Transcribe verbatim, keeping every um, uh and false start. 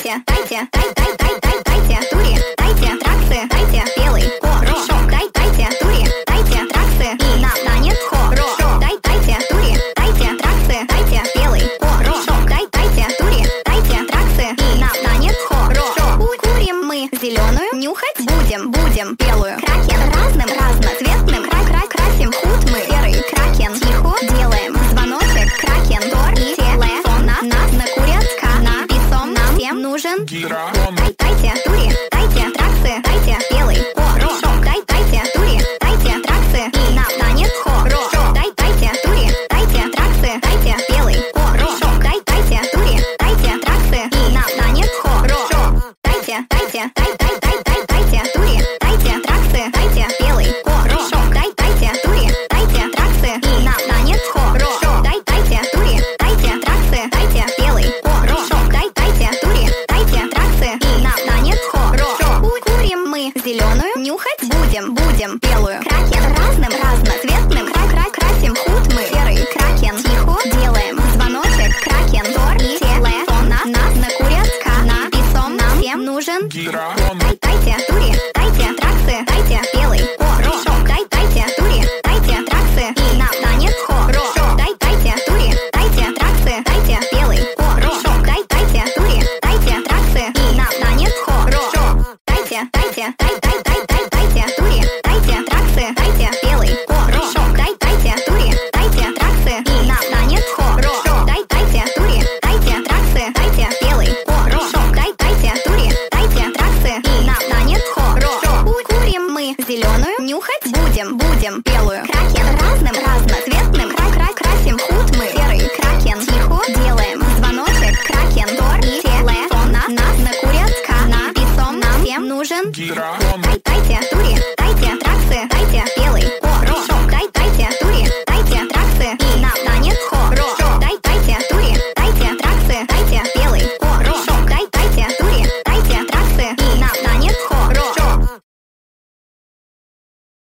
дайте, дайте, дай, дай, дай, дай, дайте, тури, дайте, траксы, дайте, белый порошок, дай, дайте, тури, дайте, траксы, и настанет хорошо, дай, дайте, тури, дайте, траксы, дайте, белый порошок, дай, дайте, тури, дайте, траксы, и настанет хорошо. Курим мы зеленую, нюхать будем, будем белую. Кракен разным, разноцветным, край, край, красим худ мы серый кракен. Тихо делаем звоночек, кракен, тор и телефон. Нас, нас накурят каннабисом, нам всем нужен гидрофон. Дай, дайте, тури, дайте, траксы, дайте, белый порошок, дай, дайте, тури, дайте, траксы, и настанет хорошо. Дай, дайте, тури, дайте, траксы, дайте, белый порошок, дай, дайте, тури, дайте, траксы, и настанет хорошо. Дайте, дайте, дай, дай, дай, дай, дайте, тури, дайте, траксы, дайте, белый порошок, дай, дайте, тури, дайте, траксы, и настанет хорошо. Дай, дайте, тури, дайте, траксы, дайте, белый порошок, дай, дайте, тури, дайте, траксы, и настанет хорошо. Курим мы зеленую, нюхать будем, будем белую. Кракен разным, разноцветным, край, край, красим худ мы серый кракен. Тихо делаем звоночек, кракен, тор и телефон. Нас, нас накурят каннабисом, нам всем нужен гидрофон.